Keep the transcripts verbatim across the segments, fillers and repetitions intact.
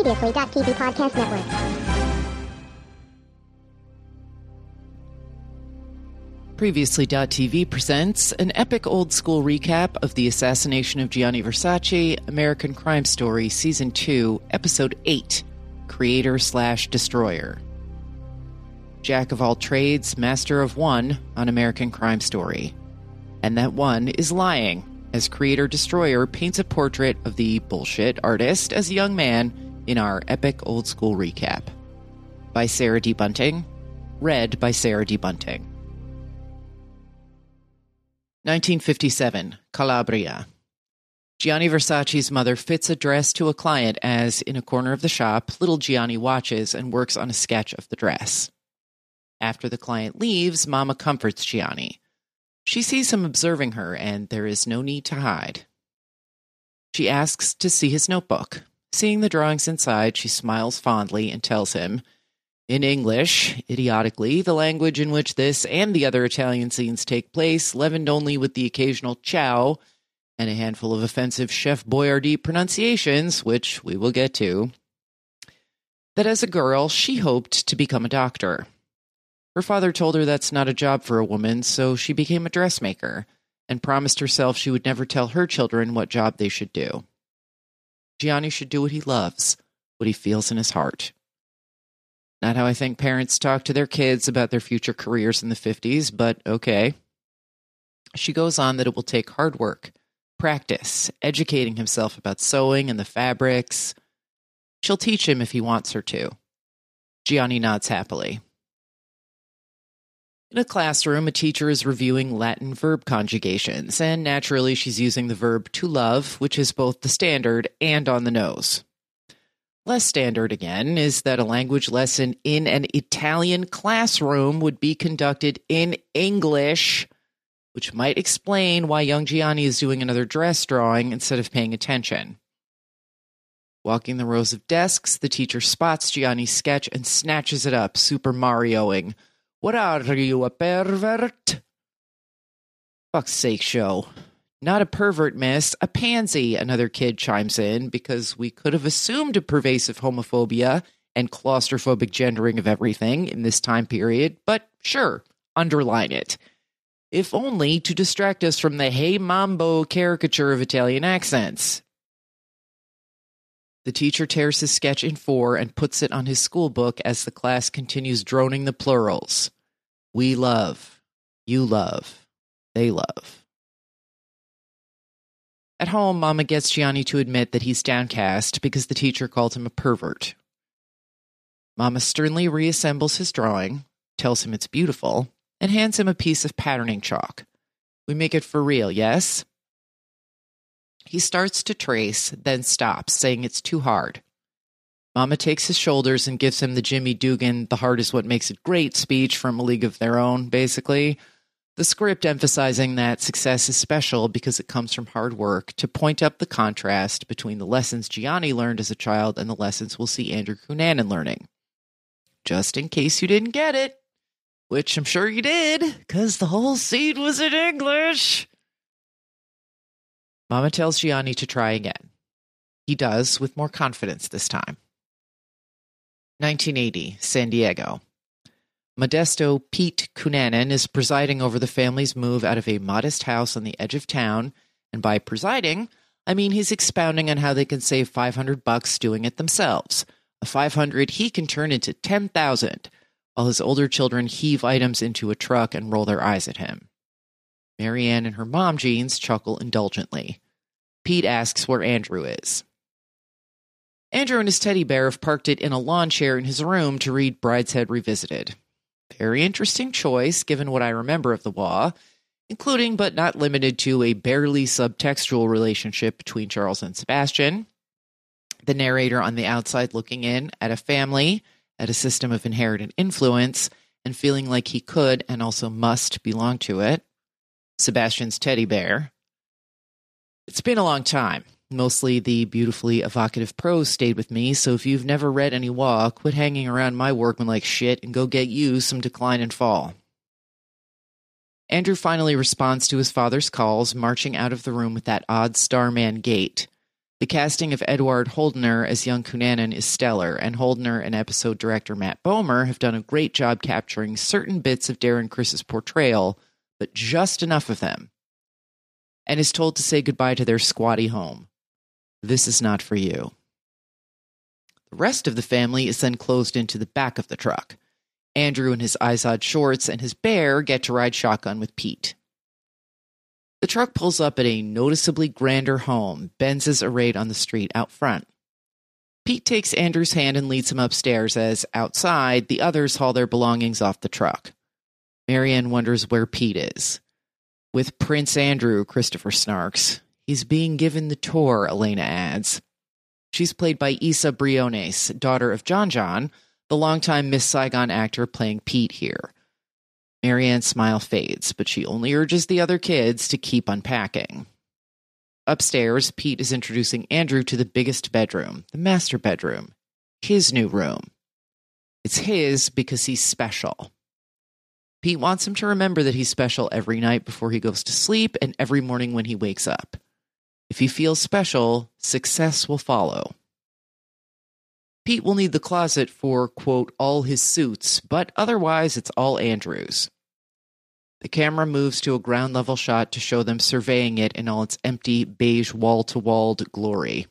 Previously.T V Podcast Network. Previously.T V presents an epic old-school recap of the assassination of Gianni Versace, American Crime Story, Season two, Episode eight, Creator slash Destroyer. Jack of all trades, master of one on American Crime Story. And that one is lying, as Creator Destroyer paints a portrait of the bullshit artist as a young man in our epic old-school recap. By Sarah D. Bunting. Read by Sarah D. Bunting. nineteen fifty-seven, Calabria. Gianni Versace's mother fits a dress to a client as, in a corner of the shop, little Gianni watches and works on a sketch of the dress. After the client leaves, Mama comforts Gianni. She sees him observing her, and there is no need to hide. She asks to see his notebook. Seeing the drawings inside, she smiles fondly and tells him, in English, idiotically, the language in which this and the other Italian scenes take place, leavened only with the occasional ciao and a handful of offensive Chef Boyardee pronunciations, which we will get to, that as a girl, she hoped to become a doctor. Her father told her that's not a job for a woman, so she became a dressmaker and promised herself she would never tell her children what job they should do. Gianni should do what he loves, what he feels in his heart. Not how I think parents talk to their kids about their future careers in the fifties, but okay. She goes on that it will take hard work, practice, educating himself about sewing and the fabrics. She'll teach him if he wants her to. Gianni nods happily. In a classroom, a teacher is reviewing Latin verb conjugations, and naturally she's using the verb to love, which is both the standard and on the nose. Less standard, again, is that a language lesson in an Italian classroom would be conducted in English, which might explain why young Gianni is doing another dress drawing instead of paying attention. Walking the rows of desks, the teacher spots Gianni's sketch and snatches it up, Super Marioing. What are you, a pervert? Fuck's sake, show. Not a pervert, miss, a pansy, another kid chimes in, because we could have assumed a pervasive homophobia and claustrophobic gendering of everything in this time period, but sure, underline it. If only to distract us from the Hey Mambo caricature of Italian accents. The teacher tears his sketch in four and puts it on his school book as the class continues droning the plurals. We love, you love, they love. At home, Mama gets Gianni to admit that he's downcast because the teacher called him a pervert. Mama sternly reassembles his drawing, tells him it's beautiful, and hands him a piece of patterning chalk. We make it for real, yes? He starts to trace, then stops, saying it's too hard. Mama takes his shoulders and gives him the Jimmy Dugan, the heart is what makes it great speech from A League of Their Own, basically. The script emphasizing that success is special because it comes from hard work to point up the contrast between the lessons Gianni learned as a child and the lessons we'll see Andrew Cunanan learning. Just in case you didn't get it, which I'm sure you did, because the whole scene was in English. Mama tells Gianni to try again. He does, with more confidence this time. nineteen eighty, San Diego. Modesto Pete Cunanan is presiding over the family's move out of a modest house on the edge of town, and by presiding, I mean he's expounding on how they can save five hundred bucks doing it themselves. A five hundred he can turn into ten thousand, while his older children heave items into a truck and roll their eyes at him. Marianne and her mom jeans chuckle indulgently. Pete asks where Andrew is. Andrew and his teddy bear have parked it in a lawn chair in his room to read Brideshead Revisited. Very interesting choice, given what I remember of the W A, including but not limited to a barely subtextual relationship between Charles and Sebastian, the narrator on the outside looking in at a family, at a system of inherited influence, and feeling like he could and also must belong to it, Sebastian's teddy bear. It's been a long time. Mostly the beautifully evocative prose stayed with me, so if you've never read any W A, quit hanging around my workman like shit and go get you some Decline and Fall. Andrew finally responds to his father's calls, marching out of the room with that odd starman gait. The casting of Edward Holdener as young Cunanan is stellar, and Holdener and episode director Matt Bomer have done a great job capturing certain bits of Darren Criss's portrayal, but just enough of them, and is told to say goodbye to their squatty home. This is not for you. The rest of the family is then closed into the back of the truck. Andrew in his Izod shorts and his bear get to ride shotgun with Pete. The truck pulls up at a noticeably grander home, Benz's arrayed on the street out front. Pete takes Andrew's hand and leads him upstairs as, outside, the others haul their belongings off the truck. Marianne wonders where Pete is. With Prince Andrew, Christopher snarks. He's being given the tour, Elena adds. She's played by Issa Briones, daughter of John John, the longtime Miss Saigon actor playing Pete here. Marianne's smile fades, but she only urges the other kids to keep unpacking. Upstairs, Pete is introducing Andrew to the biggest bedroom, the master bedroom, his new room. It's his because he's special. Pete wants him to remember that he's special every night before he goes to sleep and every morning when he wakes up. If he feels special, success will follow. Pete will need the closet for, quote, all his suits, but otherwise it's all Andrew's. The camera moves to a ground-level shot to show them surveying it in all its empty, beige, wall-to-walled glory.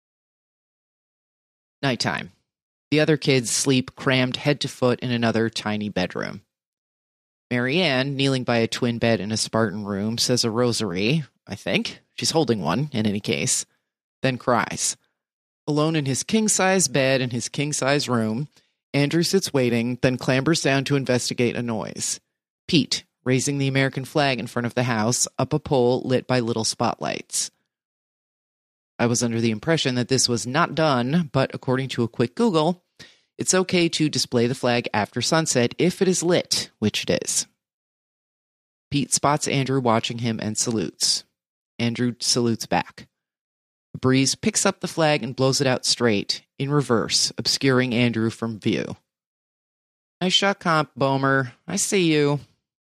Nighttime. The other kids sleep crammed head to foot in another tiny bedroom. Marianne, kneeling by a twin bed in a Spartan room, says a rosary, I think. She's holding one, in any case. Then cries. Alone in his king-size bed in his king-size room, Andrew sits waiting, then clambers down to investigate a noise. Pete, raising the American flag in front of the house, up a pole lit by little spotlights. I was under the impression that this was not done, but according to a quick Google, it's okay to display the flag after sunset if it is lit, which it is. Pete spots Andrew watching him and salutes. Andrew salutes back. A breeze picks up the flag and blows it out straight, in reverse, obscuring Andrew from view. Nice shot, comp, Bomer. I see you.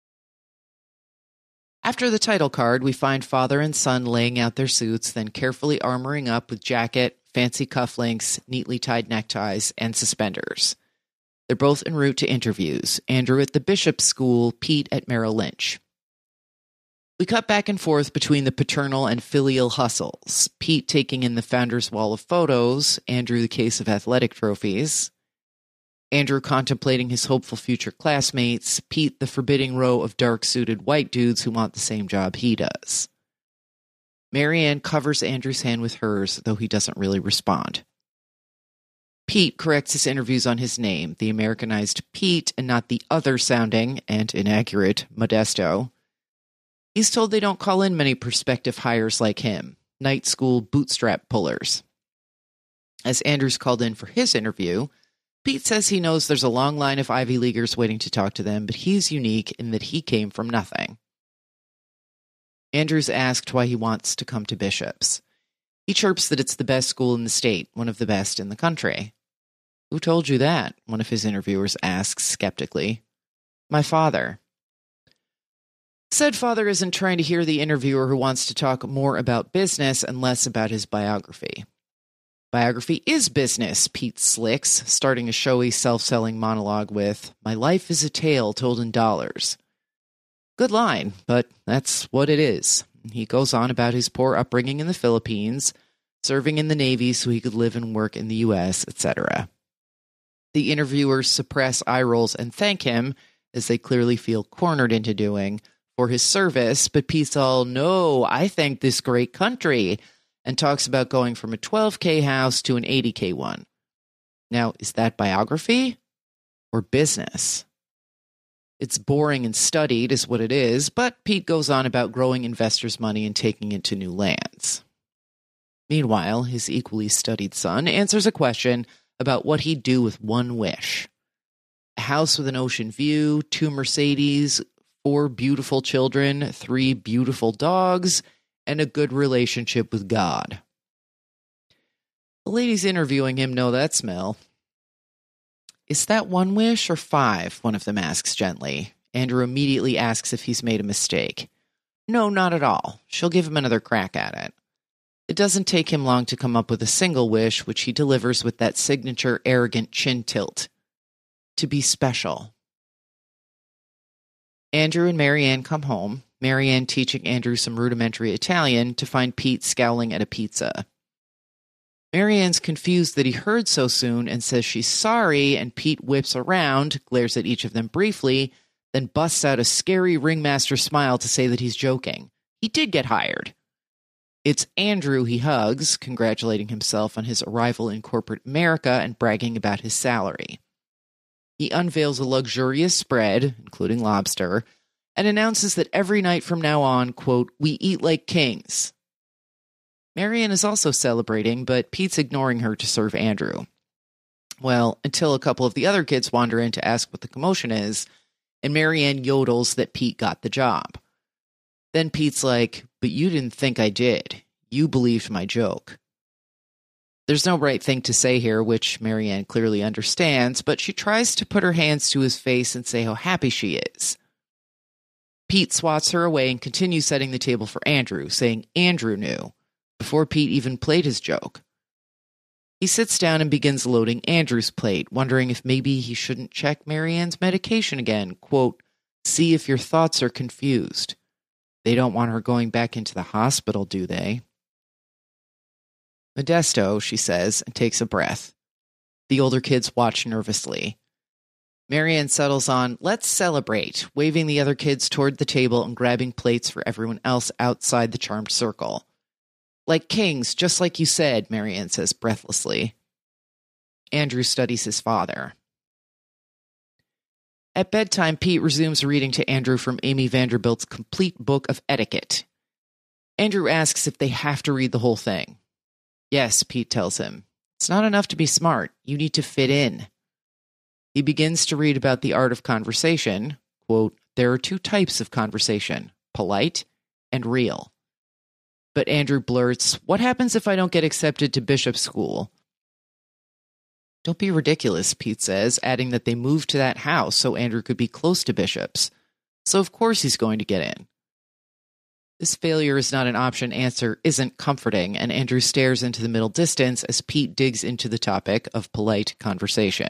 After the title card, we find father and son laying out their suits, then carefully armoring up with jacket, fancy cufflinks, neatly tied neckties, and suspenders. They're both en route to interviews, Andrew at the Bishop's School, Pete at Merrill Lynch. We cut back and forth between the paternal and filial hustles, Pete taking in the founder's wall of photos, Andrew the case of athletic trophies, Andrew contemplating his hopeful future classmates, Pete the forbidding row of dark-suited white dudes who want the same job he does. Marianne covers Andrew's hand with hers, though he doesn't really respond. Pete corrects his interviews on his name, the Americanized Pete and not the other-sounding and inaccurate Modesto. He's told they don't call in many prospective hires like him, night school bootstrap pullers. As Andrew's called in for his interview, Pete says he knows there's a long line of Ivy Leaguers waiting to talk to them, but he's unique in that he came from nothing. Andrew's asked why he wants to come to Bishop's. He chirps that it's the best school in the state, one of the best in the country. Who told you that? One of his interviewers asks skeptically. My father. Said father isn't trying to hear the interviewer who wants to talk more about business and less about his biography. Biography is business, Pete slicks, starting a showy self-selling monologue with, my life is a tale told in dollars. Good line, but that's what it is. He goes on about his poor upbringing in the Philippines, serving in the Navy so he could live and work in the U S, et cetera. The interviewers suppress eye rolls and thank him, as they clearly feel cornered into doing, for his service, but Pete's all, no, I thank this great country, and talks about going from a twelve K house to an eighty K one. Now, is that biography or business? It's boring and studied is what it is, but Pete goes on about growing investors' money and taking it to new lands. Meanwhile, his equally studied son answers a question about what he'd do with one wish. A house with an ocean view, two Mercedes, four beautiful children, three beautiful dogs, and a good relationship with God. The ladies interviewing him know that smell. Is that one wish or five? One of them asks gently. Andrew immediately asks if he's made a mistake. No, not at all. She'll give him another crack at it. It doesn't take him long to come up with a single wish, which he delivers with that signature arrogant chin tilt. To be special. Andrew and Marianne come home, Marianne teaching Andrew some rudimentary Italian, to find Pete scowling at a pizza. Marianne's confused that he heard so soon and says she's sorry, and Pete whips around, glares at each of them briefly, then busts out a scary ringmaster smile to say that he's joking. He did get hired. It's Andrew he hugs, congratulating himself on his arrival in corporate America and bragging about his salary. He unveils a luxurious spread, including lobster, and announces that every night from now on, quote, we eat like kings. Marianne is also celebrating, but Pete's ignoring her to serve Andrew. Well, until a couple of the other kids wander in to ask what the commotion is, and Marianne yodels that Pete got the job. Then Pete's like, but you didn't think I did. You believed my joke. There's no right thing to say here, which Marianne clearly understands, but she tries to put her hands to his face and say how happy she is. Pete swats her away and continues setting the table for Andrew, saying Andrew knew, before Pete even played his joke. He sits down and begins loading Andrew's plate, wondering if maybe he shouldn't check Marianne's medication again. Quote, see if your thoughts are confused. They don't want her going back into the hospital, do they? Modesto, she says, and takes a breath. The older kids watch nervously. Marianne settles on, let's celebrate, waving the other kids toward the table and grabbing plates for everyone else outside the charmed circle. Like kings, just like you said, Marianne says breathlessly. Andrew studies his father. At bedtime, Pete resumes reading to Andrew from Amy Vanderbilt's complete book of etiquette. Andrew asks if they have to read the whole thing. Yes, Pete tells him. It's not enough to be smart. You need to fit in. He begins to read about the art of conversation. Quote, there are two types of conversation, polite and real. But Andrew blurts, what happens if I don't get accepted to bishop school? Don't be ridiculous, Pete says, adding that they moved to that house so Andrew could be close to bishops. So of course he's going to get in. This failure is not an option answer isn't comforting, and Andrew stares into the middle distance as Pete digs into the topic of polite conversation.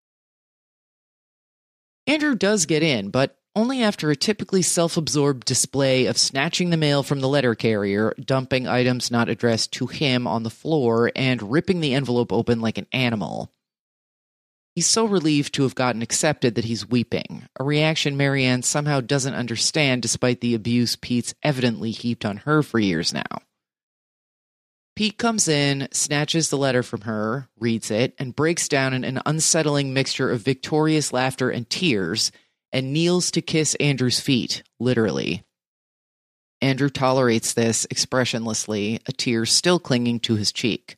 Andrew does get in, but only after a typically self-absorbed display of snatching the mail from the letter carrier, dumping items not addressed to him on the floor, and ripping the envelope open like an animal. He's so relieved to have gotten accepted that he's weeping, a reaction Marianne somehow doesn't understand despite the abuse Pete's evidently heaped on her for years now. Pete comes in, snatches the letter from her, reads it, and breaks down in an unsettling mixture of victorious laughter and tears, and kneels to kiss Andrew's feet, literally. Andrew tolerates this expressionlessly, a tear still clinging to his cheek.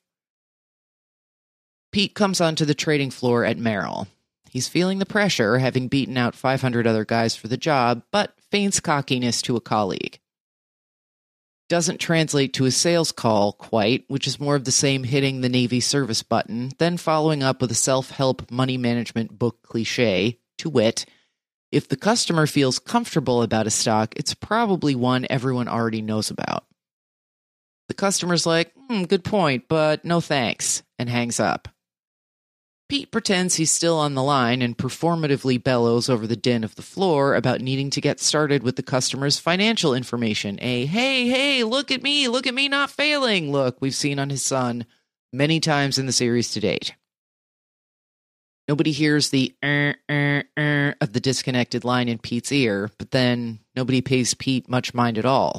Pete comes onto the trading floor at Merrill. He's feeling the pressure, having beaten out five hundred other guys for the job, but feigns cockiness to a colleague. Doesn't translate to a sales call quite, which is more of the same hitting the Navy service button, then following up with a self-help money management book cliche, to wit, if the customer feels comfortable about a stock, it's probably one everyone already knows about. The customer's like, hmm, good point, but no thanks, and hangs up. Pete pretends he's still on the line and performatively bellows over the din of the floor about needing to get started with the customer's financial information. A, hey, hey, look at me, look at me not failing look we've seen on his son many times in the series to date. Nobody hears the er, er, er of the disconnected line in Pete's ear, but then nobody pays Pete much mind at all.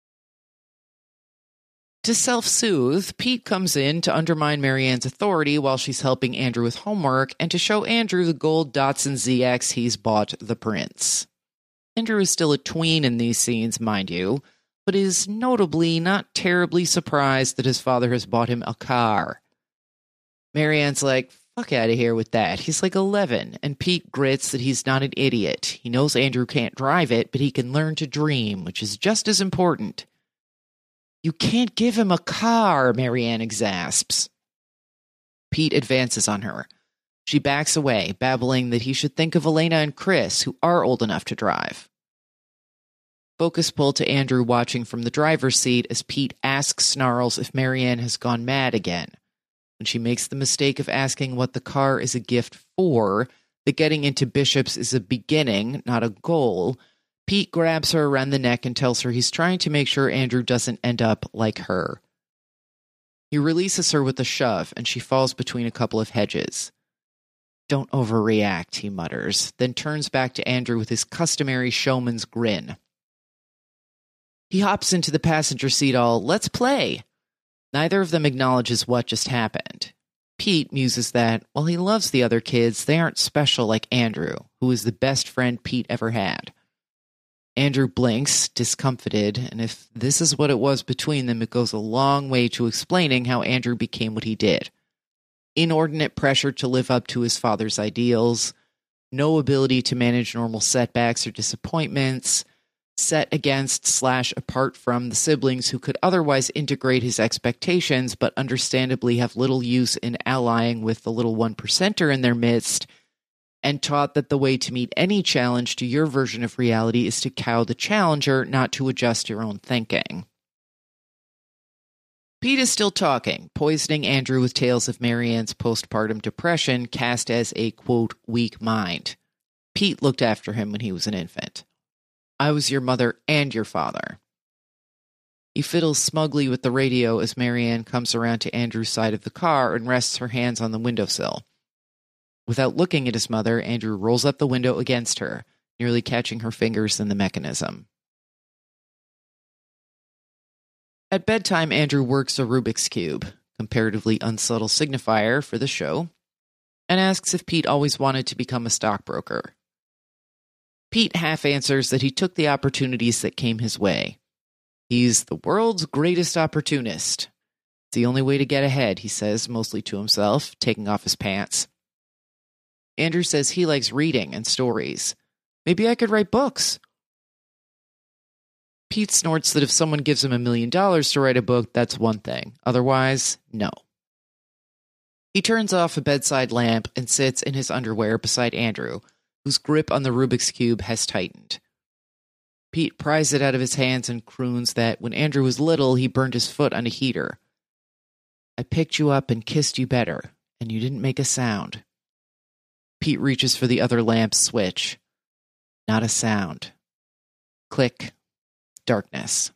To self-soothe, Pete comes in to undermine Marianne's authority while she's helping Andrew with homework and to show Andrew the gold Datsun Z X he's bought the prince. Andrew is still a tween in these scenes, mind you, but is notably not terribly surprised that his father has bought him a car. Marianne's like, fuck out of here with that. He's like eleven, and Pete grits that he's not an idiot. He knows Andrew can't drive it, but he can learn to dream, which is just as important. You can't give him a car, Marianne exasps. Pete advances on her. She backs away, babbling that he should think of Elena and Chris, who are old enough to drive. Focus pull to Andrew watching from the driver's seat as Pete asks Snarls if Marianne has gone mad again. When she makes the mistake of asking what the car is a gift for, that getting into Bishop's is a beginning, not a goal, Pete grabs her around the neck and tells her he's trying to make sure Andrew doesn't end up like her. He releases her with a shove, and she falls between a couple of hedges. "Don't overreact," he mutters, then turns back to Andrew with his customary showman's grin. He hops into the passenger seat all, "Let's play." Neither of them acknowledges what just happened. Pete muses that, while he loves the other kids, they aren't special like Andrew, who is the best friend Pete ever had. Andrew blinks, discomfited, and if this is what it was between them, it goes a long way to explaining how Andrew became what he did. Inordinate pressure to live up to his father's ideals, no ability to manage normal setbacks or disappointments, set against slash apart from the siblings who could otherwise integrate his expectations but understandably have little use in allying with the little one percenter in their midst, and taught that the way to meet any challenge to your version of reality is to cow the challenger, not to adjust your own thinking. Pete is still talking, poisoning Andrew with tales of Marianne's postpartum depression cast as a, quote, weak mind. Pete looked after him when he was an infant. "I was your mother and your father." He fiddles smugly with the radio as Marianne comes around to Andrew's side of the car and rests her hands on the windowsill. Without looking at his mother, Andrew rolls up the window against her, nearly catching her fingers in the mechanism. At bedtime, Andrew works a Rubik's Cube, comparatively unsubtle signifier for the show, and asks if Pete always wanted to become a stockbroker. Pete half answers that he took the opportunities that came his way. He's the world's greatest opportunist. It's the only way to get ahead, he says, mostly to himself, taking off his pants. Andrew says he likes reading and stories. "Maybe I could write books." Pete snorts that if someone gives him a million dollars to write a book, that's one thing. Otherwise, no. He turns off a bedside lamp and sits in his underwear beside Andrew, whose grip on the Rubik's Cube has tightened. Pete pries it out of his hands and croons that when Andrew was little, he burned his foot on a heater. "I picked you up and kissed you better, and you didn't make a sound." Pete reaches for the other lamp's switch. Not a sound. Click. Darkness.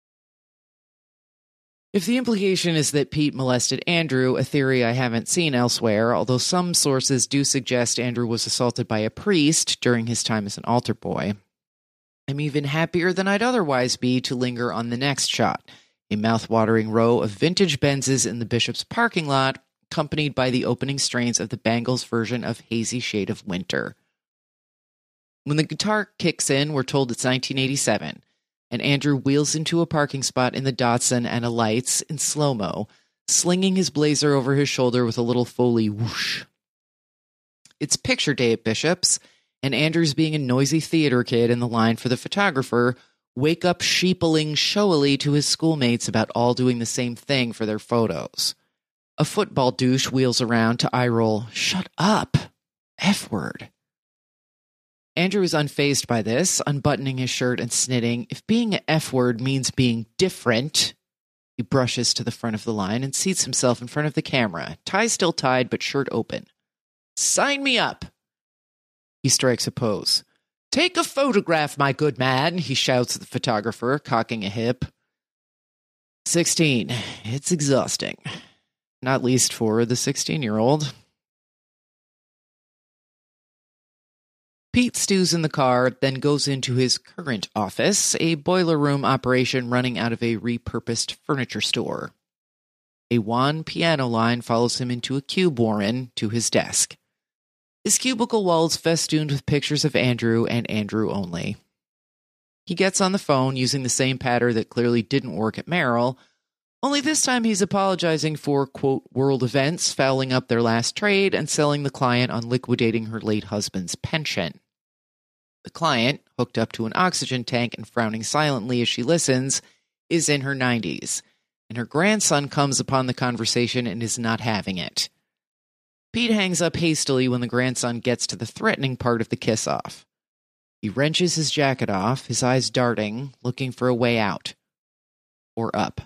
If the implication is that Pete molested Andrew, a theory I haven't seen elsewhere, although some sources do suggest Andrew was assaulted by a priest during his time as an altar boy, I'm even happier than I'd otherwise be to linger on the next shot, a mouth-watering row of vintage Benzes in the Bishop's parking lot, accompanied by the opening strains of the Bangles version of Hazy Shade of Winter. When the guitar kicks in, we're told it's nineteen eighty-seven, and Andrew wheels into a parking spot in the Datsun and alights in slow-mo, slinging his blazer over his shoulder with a little Foley whoosh. It's picture day at Bishop's, and Andrew's being a noisy theater kid in the line for the photographer, wake up sheepling showily to his schoolmates about all doing the same thing for their photos. A football douche wheels around to eye-roll, "Shut up! F-word." Andrew is unfazed by this, unbuttoning his shirt and snitting. If being an F-word means being different, he brushes to the front of the line and seats himself in front of the camera, tie still tied but shirt open. "Sign me up!" He strikes a pose. "Take a photograph, my good man," he shouts at the photographer, cocking a hip. Sixteen. It's exhausting. Not least for the sixteen-year-old. Pete stews in the car, then goes into his current office, a boiler room operation running out of a repurposed furniture store. A wan piano line follows him into a cube warren to his desk. His cubicle walls festooned with pictures of Andrew and Andrew only. He gets on the phone using the same patter that clearly didn't work at Merrill, only this time he's apologizing for, quote, world events fouling up their last trade and selling the client on liquidating her late husband's pension. The client, hooked up to an oxygen tank and frowning silently as she listens, is in her nineties, and her grandson comes upon the conversation and is not having it. Pete hangs up hastily when the grandson gets to the threatening part of the kiss-off. He wrenches his jacket off, his eyes darting, looking for a way out. Or up.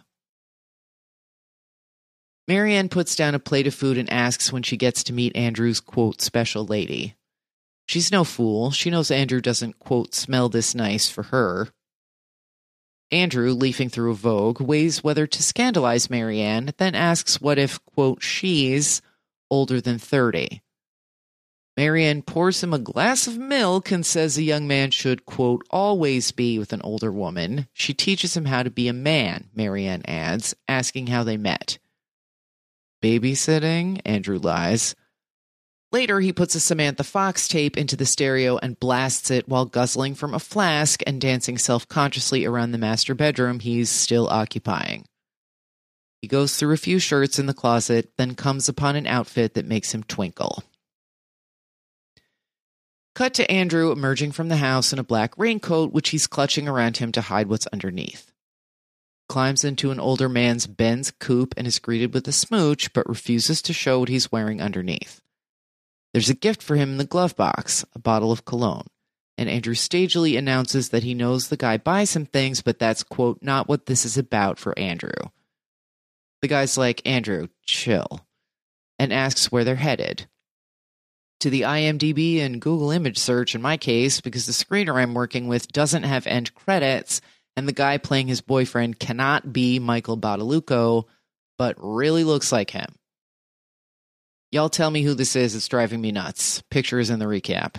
Marianne puts down a plate of food and asks when she gets to meet Andrew's, quote, special lady. She's no fool. She knows Andrew doesn't, quote, smell this nice for her. Andrew, leafing through a Vogue, weighs whether to scandalize Marianne, then asks what if, quote, she's older than thirty. Marianne pours him a glass of milk and says a young man should, quote, always be with an older woman. She teaches him how to be a man, Marianne adds, asking how they met. Babysitting? Andrew lies. Later, he puts a Samantha Fox tape into the stereo and blasts it while guzzling from a flask and dancing self-consciously around the master bedroom he's still occupying. He goes through a few shirts in the closet, then comes upon an outfit that makes him twinkle. Cut to Andrew emerging from the house in a black raincoat, which he's clutching around him to hide what's underneath. Climbs into an older man's Benz coupe and is greeted with a smooch, but refuses to show what he's wearing underneath. There's a gift for him in the glove box, a bottle of cologne, and Andrew stagely announces that he knows the guy buys him things, but that's, quote, not what this is about for Andrew. The guy's like, Andrew, chill, and asks where they're headed. To the I M D B and Google image search in my case, because the screener I'm working with doesn't have end credits, and the guy playing his boyfriend cannot be Michael Badalucco, but really looks like him. Y'all tell me who this is, it's driving me nuts. Picture is in the recap.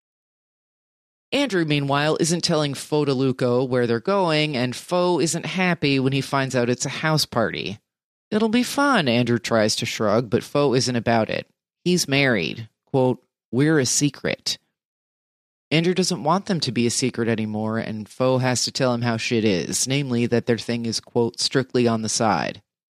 Andrew, meanwhile, isn't telling Fo DeLuco where they're going, and Fo isn't happy when he finds out it's a house party. It'll be fun, Andrew tries to shrug, but Fo isn't about it. He's married. Quote, we're a secret. Andrew doesn't want them to be a secret anymore, and Fo has to tell him how shit is, namely that their thing is, quote, strictly on the side.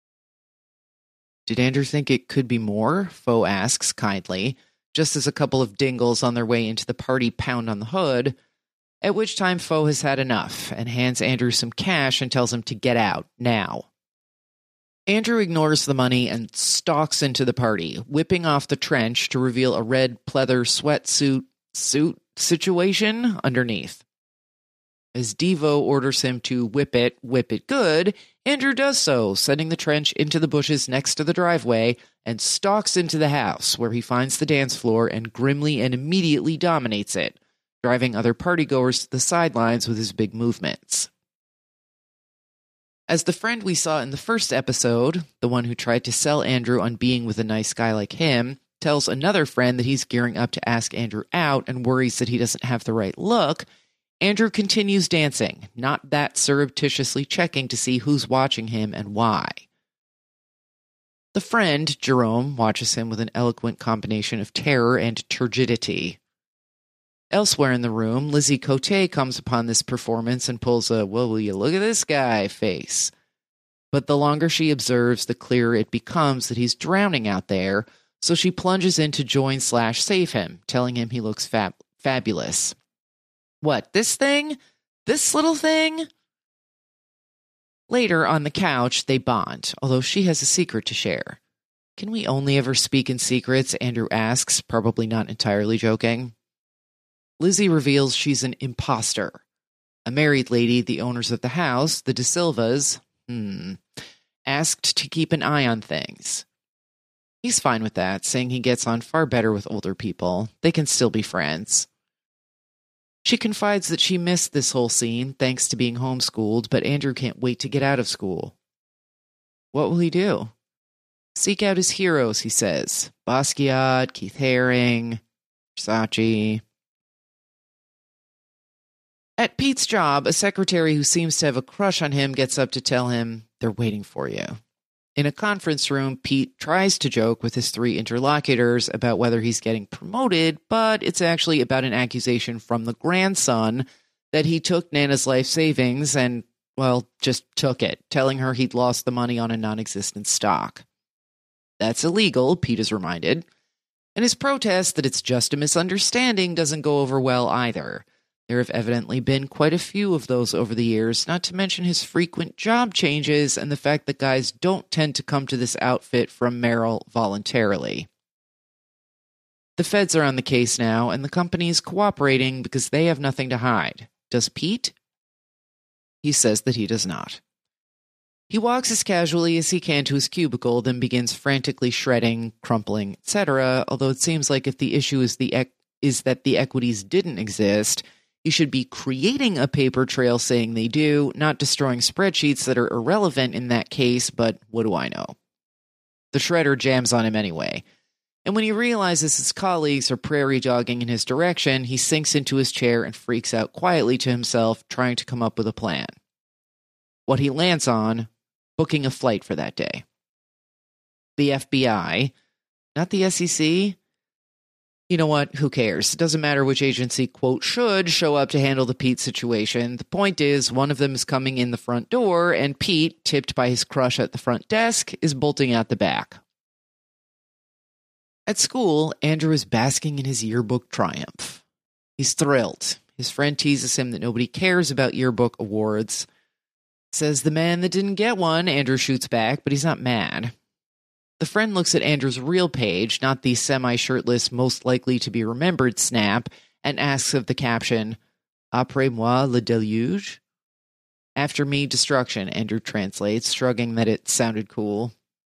Did Andrew think it could be more? Fo asks kindly, just as a couple of dingles on their way into the party pound on the hood, at which time Fo has had enough and hands Andrew some cash and tells him to get out, now. Andrew ignores the money and stalks into the party, whipping off the trench to reveal a red pleather sweatsuit suit situation underneath. As Devo orders him to whip it, whip it good, Andrew does so, sending the trench into the bushes next to the driveway and stalks into the house, where he finds the dance floor and grimly and immediately dominates it, driving other partygoers to the sidelines with his big movements. As the friend we saw in the first episode, the one who tried to sell Andrew on being with a nice guy like him, tells another friend that he's gearing up to ask Andrew out and worries that he doesn't have the right look, Andrew continues dancing, not that surreptitiously checking to see who's watching him and why. The friend, Jerome, watches him with an eloquent combination of terror and turgidity. Elsewhere in the room, Lizzie Cote comes upon this performance and pulls a, well, will you look at this guy face. But the longer she observes, the clearer it becomes that he's drowning out there, so she plunges in to join slash save him, telling him he looks fab- fabulous. What, this thing? This little thing? Later, on the couch, they bond, although she has a secret to share. Can we only ever speak in secrets? Andrew asks, probably not entirely joking. Lizzie reveals she's an imposter. A married lady, the owners of the house, the De Silvas, hmm, asked to keep an eye on things. He's fine with that, saying he gets on far better with older people. They can still be friends. She confides that she missed this whole scene thanks to being homeschooled, but Andrew can't wait to get out of school. What will he do? Seek out his heroes, he says. Basquiat, Keith Haring, Versace. At Pete's job, a secretary who seems to have a crush on him gets up to tell him, they're waiting for you. In a conference room, Pete tries to joke with his three interlocutors about whether he's getting promoted, but it's actually about an accusation from the grandson that he took Nana's life savings and, well, just took it, telling her he'd lost the money on a non-existent stock. That's illegal, Pete is reminded, and his protest that it's just a misunderstanding doesn't go over well either. There have evidently been quite a few of those over the years, not to mention his frequent job changes and the fact that guys don't tend to come to this outfit from Merrill voluntarily. The feds are on the case now, and the company is cooperating because they have nothing to hide. Does Pete? He says that he does not. He walks as casually as he can to his cubicle, then begins frantically shredding, crumpling, et cetera, although it seems like if the issue is the ec- is that the equities didn't exist, he should be creating a paper trail saying they do, not destroying spreadsheets that are irrelevant in that case, but what do I know? The shredder jams on him anyway. And when he realizes his colleagues are prairie dogging in his direction, he sinks into his chair and freaks out quietly to himself, trying to come up with a plan. What he lands on, booking a flight for that day. The F B I, not the S E C. You know what? Who cares? It doesn't matter which agency, quote, should show up to handle the Pete situation. The point is, one of them is coming in the front door, and Pete, tipped by his crush at the front desk, is bolting out the back. At school, Andrew is basking in his yearbook triumph. He's thrilled. His friend teases him that nobody cares about yearbook awards. Says the man that didn't get one, Andrew shoots back, but he's not mad. The friend looks at Andrew's real page, not the semi-shirtless, most likely to be remembered snap, and asks of the caption, Après moi le déluge? After me, destruction, Andrew translates, shrugging that it sounded cool.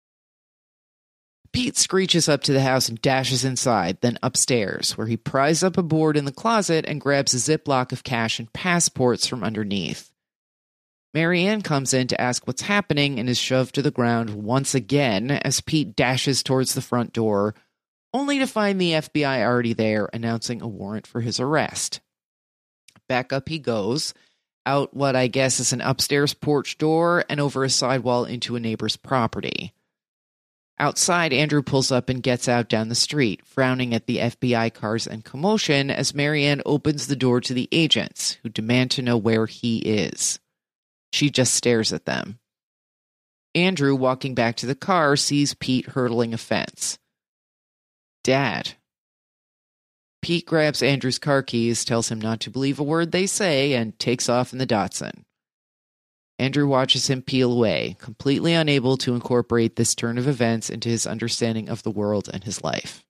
Pete screeches up to the house and dashes inside, then upstairs, where he pries up a board in the closet and grabs a ziploc of cash and passports from underneath. Marianne comes in to ask what's happening and is shoved to the ground once again as Pete dashes towards the front door, only to find the F B I already there announcing a warrant for his arrest. Back up he goes, out what I guess is an upstairs porch door and over a sidewall into a neighbor's property. Outside, Andrew pulls up and gets out down the street, frowning at the F B I cars and commotion as Marianne opens the door to the agents, who demand to know where he is. She just stares at them. Andrew, walking back to the car, sees Pete hurdling a fence. Dad. Pete grabs Andrew's car keys, tells him not to believe a word they say, and takes off in the Datsun. Andrew watches him peel away, completely unable to incorporate this turn of events into his understanding of the world and his life.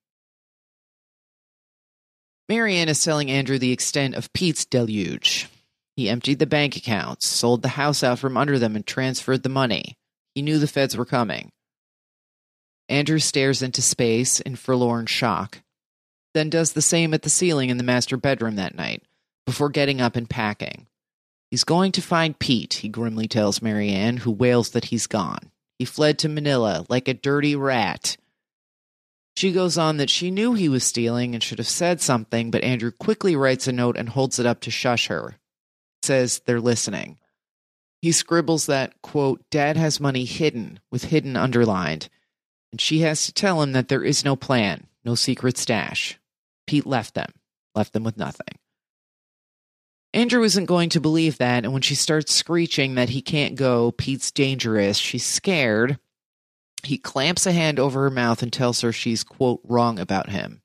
Marianne is telling Andrew the extent of Pete's deluge. He emptied the bank accounts, sold the house out from under them, and transferred the money. He knew the feds were coming. Andrew stares into space in forlorn shock, then does the same at the ceiling in the master bedroom that night, before getting up and packing. He's going to find Pete, he grimly tells Marianne, who wails that he's gone. He fled to Manila like a dirty rat. She goes on that she knew he was stealing and should have said something, but Andrew quickly writes a note and holds it up to shush her. Says they're listening. He scribbles that, quote, Dad has money hidden, with hidden underlined, and she has to tell him that there is no plan, no secret stash. Pete left them, left them with nothing. Andrew isn't going to believe that, and when she starts screeching that he can't go, Pete's dangerous, she's scared. He clamps a hand over her mouth and tells her she's, quote, wrong about him.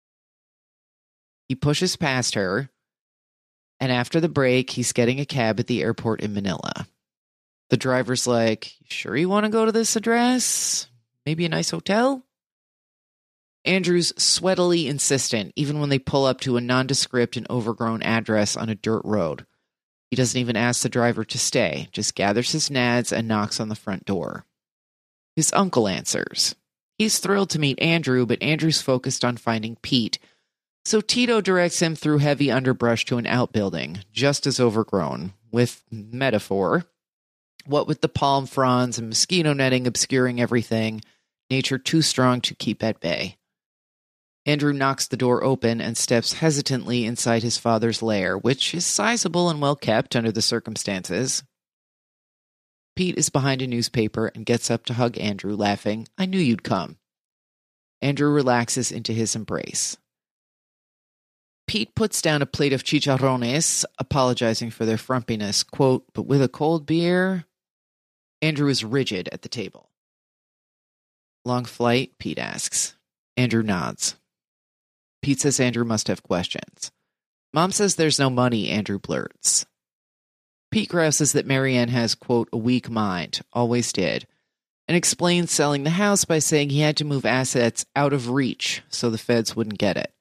He pushes past her, and after the break, he's getting a cab at the airport in Manila. The driver's like, you sure you want to go to this address? Maybe a nice hotel? Andrew's sweatily insistent, even when they pull up to a nondescript and overgrown address on a dirt road. He doesn't even ask the driver to stay, just gathers his nads and knocks on the front door. His uncle answers. He's thrilled to meet Andrew, but Andrew's focused on finding Pete, so Tito directs him through heavy underbrush to an outbuilding, just as overgrown, with metaphor. What with the palm fronds and mosquito netting obscuring everything, nature too strong to keep at bay. Andrew knocks the door open and steps hesitantly inside his father's lair, which is sizable and well kept under the circumstances. Pete is behind a newspaper and gets up to hug Andrew, laughing, I knew you'd come. Andrew relaxes into his embrace. Pete puts down a plate of chicharrones, apologizing for their frumpiness, quote, but with a cold beer? Andrew is rigid at the table. Long flight? Pete asks. Andrew nods. Pete says Andrew must have questions. Mom says there's no money, Andrew blurts. Pete grouses that Marianne has, quote, a weak mind, always did. and explains selling the house by saying he had to move assets out of reach so the feds wouldn't get it.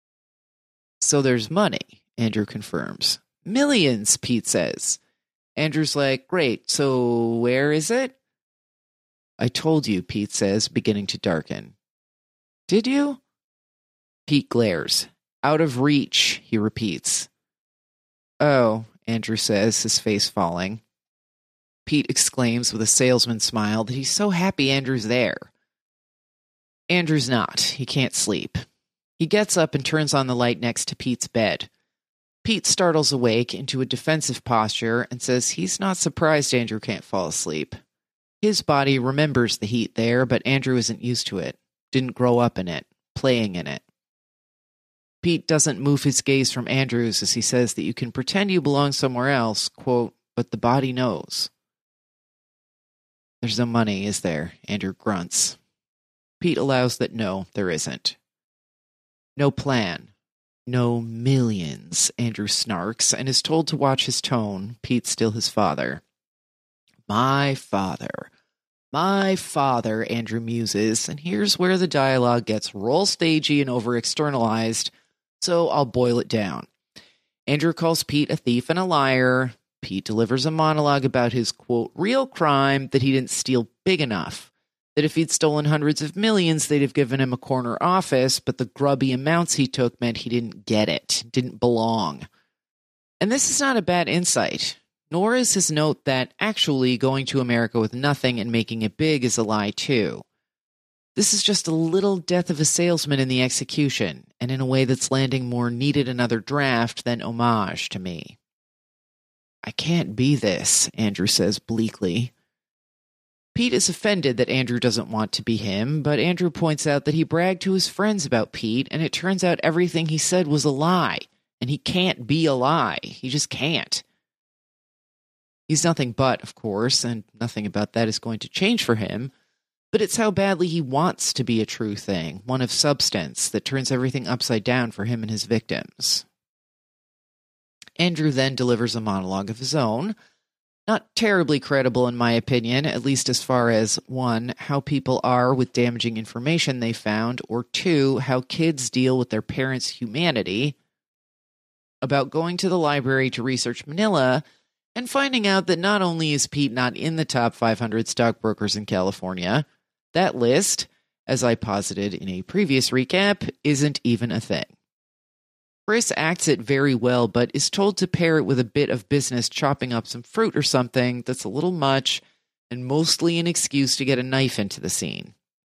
So there's money, Andrew confirms. Millions, Pete says. Andrew's like, great, so where is it? I told you, Pete says, beginning to darken. Did you? Pete glares. Out of reach, he repeats. Oh, Andrew says, his face falling. Pete exclaims with a salesman's smile that he's so happy Andrew's there. Andrew's not. He can't sleep. He gets up and turns on the light next to Pete's bed. Pete startles awake into a defensive posture and says he's not surprised Andrew can't fall asleep. His body remembers the heat there, but Andrew isn't used to it, didn't grow up in it, playing in it. Pete doesn't move his gaze from Andrew's as he says that you can pretend you belong somewhere else, quote, but the body knows. There's no money, is there? Andrew grunts. Pete allows that no, there isn't. No plan. No millions, Andrew snarks, and is told to watch his tone. Pete's still his father. My father. My father, Andrew muses, and here's where the dialogue gets roll stagey and over-externalized, so I'll boil it down. Andrew calls Pete a thief and a liar. Pete delivers a monologue about his, quote, real crime, that he didn't steal big enough. That if he'd stolen hundreds of millions, they'd have given him a corner office, but the grubby amounts he took meant he didn't get it, didn't belong. And this is not a bad insight, nor is his note that actually going to America with nothing and making it big is a lie too. This is just a little death of a salesman in the execution, and in a way that's landing more needed another draft than homage to me. I can't be this, Andrew says bleakly. Pete is offended that Andrew doesn't want to be him, but Andrew points out that he bragged to his friends about Pete, and it turns out everything he said was a lie, and he can't be a lie. He just can't. He's nothing but, of course, and nothing about that is going to change for him, but it's how badly he wants to be a true thing, one of substance, that turns everything upside down for him and his victims. Andrew then delivers a monologue of his own, not terribly credible in my opinion, at least as far as, one, how people are with damaging information they found, or two, how kids deal with their parents' humanity, about going to the library to research Manila, and finding out that not only is Pete not in the top five hundred stockbrokers in California, that list, as I posited in a previous recap, isn't even a thing. Chris acts it very well, but is told to pair it with a bit of business chopping up some fruit or something that's a little much and mostly an excuse to get a knife into the scene.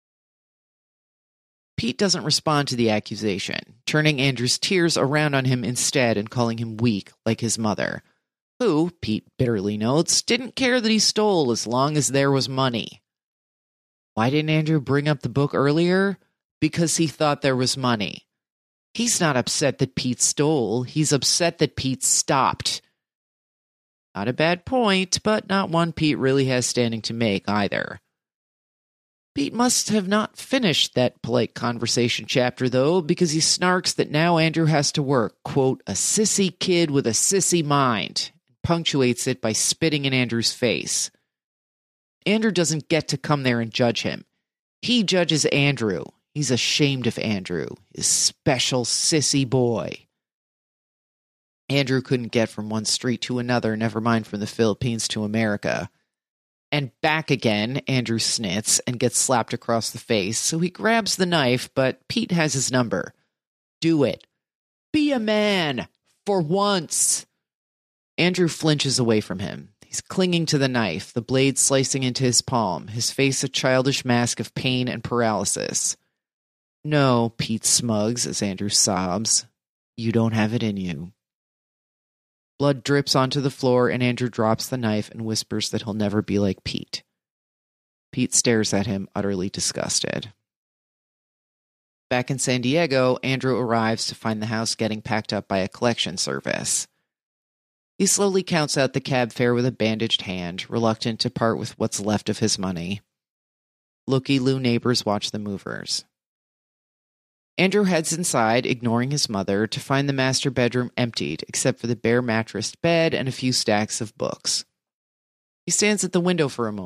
Pete doesn't respond to the accusation, turning Andrew's tears around on him instead and calling him weak like his mother, who, Pete bitterly notes, didn't care that he stole as long as there was money. Why didn't Andrew bring up the book earlier? Because he thought there was money. He's not upset that Pete stole. He's upset that Pete stopped. Not a bad point, but not one Pete really has standing to make either. Pete must have not finished that polite conversation chapter, though, because he snarks that now Andrew has to work, quote, a sissy kid with a sissy mind, and punctuates it by spitting in Andrew's face. Andrew doesn't get to come there and judge him. He judges Andrew. He's ashamed of Andrew, his special sissy boy. Andrew couldn't get from one street to another, never mind from the Philippines to America. And back again, Andrew snits and gets slapped across the face, so he grabs the knife, but Pete has his number. Do it. Be a man, for once. Andrew flinches away from him. He's clinging to the knife, the blade slicing into his palm, his face a childish mask of pain and paralysis. No, Pete smugs as Andrew sobs. You don't have it in you. Blood drips onto the floor and Andrew drops the knife and whispers that he'll never be like Pete. Pete stares at him, utterly disgusted. Back in San Diego, Andrew arrives to find the house getting packed up by a collection service. He slowly counts out the cab fare with a bandaged hand, reluctant to part with what's left of his money. Looky-loo neighbors watch the movers. Andrew heads inside, ignoring his mother, to find the master bedroom emptied, except for the bare mattressed bed and a few stacks of books. He stands at the window for a moment,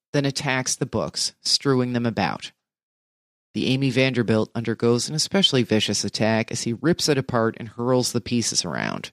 then attacks the books, strewing them about. The Amy Vanderbilt undergoes an especially vicious attack as he rips it apart and hurls the pieces around.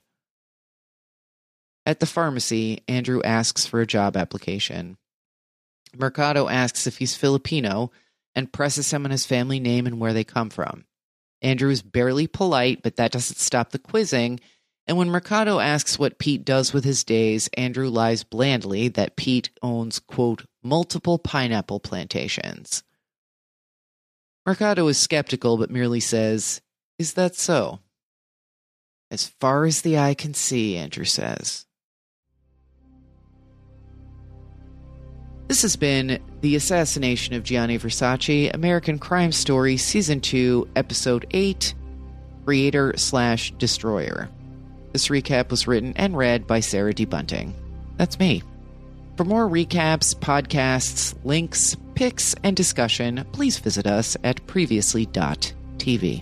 At the pharmacy, Andrew asks for a job application. Mercado asks if he's Filipino and presses him on his family name and where they come from. Andrew is barely polite, but that doesn't stop the quizzing, and when Mercado asks what Pete does with his days, Andrew lies blandly that Pete owns, quote, multiple pineapple plantations. Mercado is skeptical, but merely says, "Is that so?" "As far as the eye can see," Andrew says. This has been The Assassination of Gianni Versace, American Crime Story, Season two, Episode eight, Creator slash Destroyer. This recap was written and read by Sarah D. Bunting. That's me. For more recaps, podcasts, links, pics, and discussion, please visit us at previously dot t v.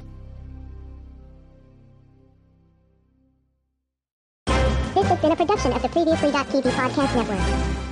This has been a production of the previously dot t v podcast network.